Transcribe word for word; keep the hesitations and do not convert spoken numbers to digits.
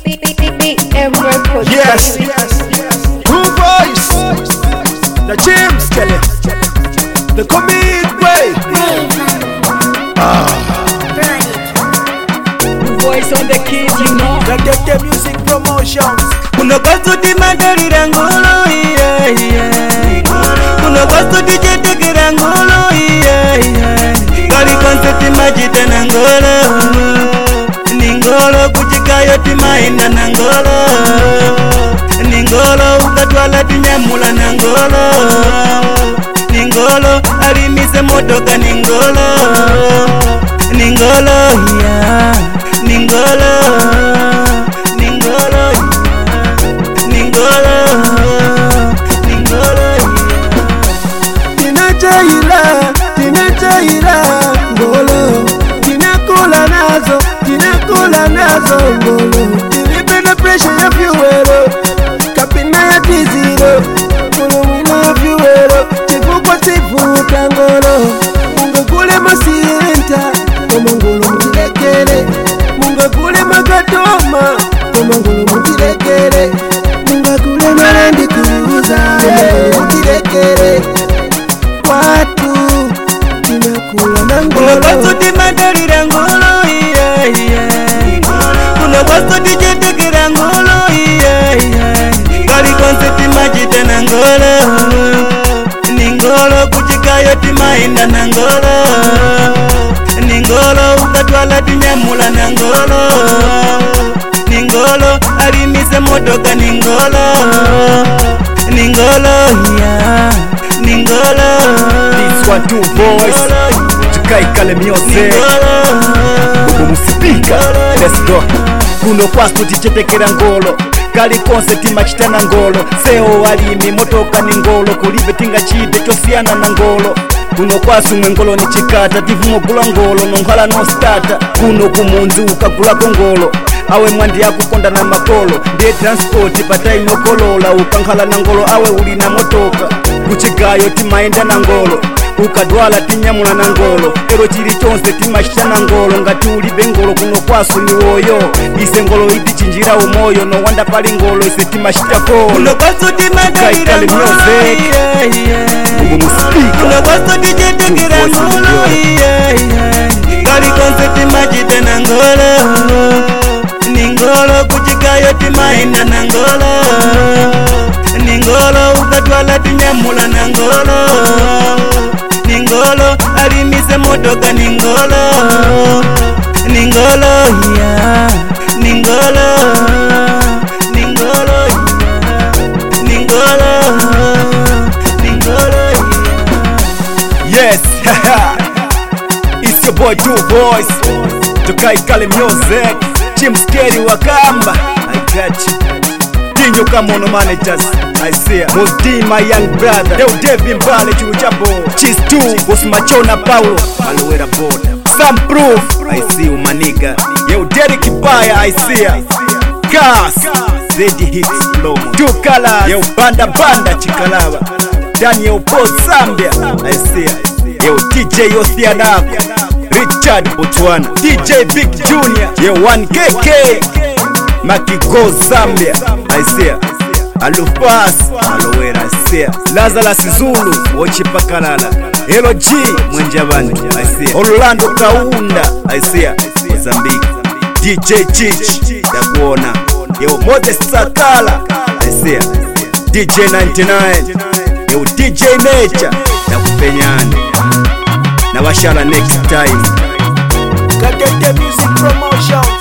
Yes, True Voice, the James Kelly, the Commit Way. Ah, Voice on the keys, you know. the Get Music Promotions. Kuno kasu di madari rangolo, yeah, yeah. Kuno kasu di jete rangolo, yeah, yeah. Kari konseti majita nangolo, ningolo kuchikayo timainda nangolo, ningolo ukatwala tinyamula nangolo, ningolo alimise motoka ningolo, ningolo, yeah, ningolo, ningolo, ningolo, ningolo, Tinachaila, tinachaila, ngolo. Tinakula nazo, tinakula nazo, ngolo. Tilipenda pressure ya fuelo, kapina ya tiziro. Ngolo mwina fuelo, chikukwa tifuta ngolo. Munga kule masienta, kama ngolo mtilekele. Munga kule magatoma, kama ngolo mtilekele. Munga kule marandi kuuza, kama mtilekele. Watu tinakula na kuno ngolo. kasu di madari rangolo, yeah, yeah. Kuno kasu di jete rangolo, yeah, yeah. Kari konseti majita nangolo, ningolo kuchikayo timainda nangolo, ningolo ukatwala tinyamula nangolo, ningolo alimise motoka ningolo, ningolo, yeah, ningolo. This one True Voice, tukaikale music. Ubu musipika, let's go. Kuno kwasu tichetekera ngolo, kali konse timachitana ngolo. Seo walimi motoka ni ngolo, kulibe tinga chide chosiana na ngolo. Kuno kwasu mwe ngolo ni chikata, tivumo gula ngolo, nonghala no starta. Kuno kumunzu ukagula ngolo, awe mwandi yakukonda na makolo. Ndiye transport patai nokolola, ukankhala na ngolo awe uli na motoka. Kuchigayo timaenda na ngolo, ukadwala tinyamula na ngolo. Ero chili chonse timashita na ngolo, ngati ulibe ngolo kuno kwasu ni woyo. Ise ngolo iti chinjira umoyo, no wanda pali ngolo ise timashita kolo. Kuno kwasu di madari Kaikale rangolo, music. yeah, yeah. Ubu musipika, Kuno kwasu di jete rangolo, yeah, yeah. Kari konseti majita nangolo, ningolo kuchikayo timainda nangolo, ningolo ukatwala tinyamula nangolo, ningolo alimise motoka ningolo, ningolo, yeah, ningolo, ningolo, yeah, ningolo, ningolo, yeah. yes, haha. It's your boy True Voice, tukaikale music. James Kelly wakamba, I got you. Dinyo Kamono managers, I see Mosdi my young brother, Deo Devin Bale Chuchabo, Cheese two, Boss Machona Paulo, Malowera board. Some proof, I see you maniga. Yo Derek Baya, I see ya. Gas, Zedi hits promo. Two colors, yo Banda Banda Chikalaba. Daniel Paul Zambia, I see ya. Yo D J Osianako, Richard Botswana, D J Big Junior, yo one K K, Maki Go Zambia, I see ya. Alufas, Malowera, I see ya. Lazarus Zulu, Wochipakalala, Hello G, Mwenjabantu, I see ya. Orlando Kaunda, I see ya. Mozambique, D J Chich, Dakuona, yo Modest Sakala, I see ya. D J ninety-nine, yo D J Nature, Dakupenyane. Na washala next time. Get Music Promotions.